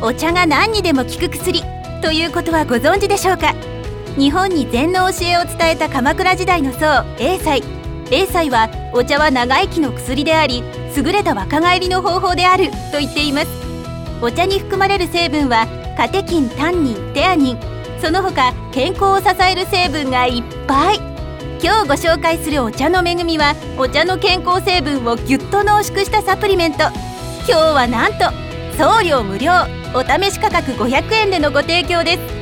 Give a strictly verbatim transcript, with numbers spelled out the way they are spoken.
お茶が何にでも効く薬ということはご存知でしょうか。日本に禅の教えを伝えた鎌倉時代の僧栄西。栄西はお茶は長生きの薬であり、優れた若返りの方法であると言っています。お茶に含まれる成分はカテキン、タンニン、テアニン、その他健康を支える成分がいっぱい。今日ご紹介するお茶の恵みは、お茶の健康成分をぎゅっと濃縮したサプリメント。今日はなんと送料無料、お試し価格ごひゃくえんでのご提供です。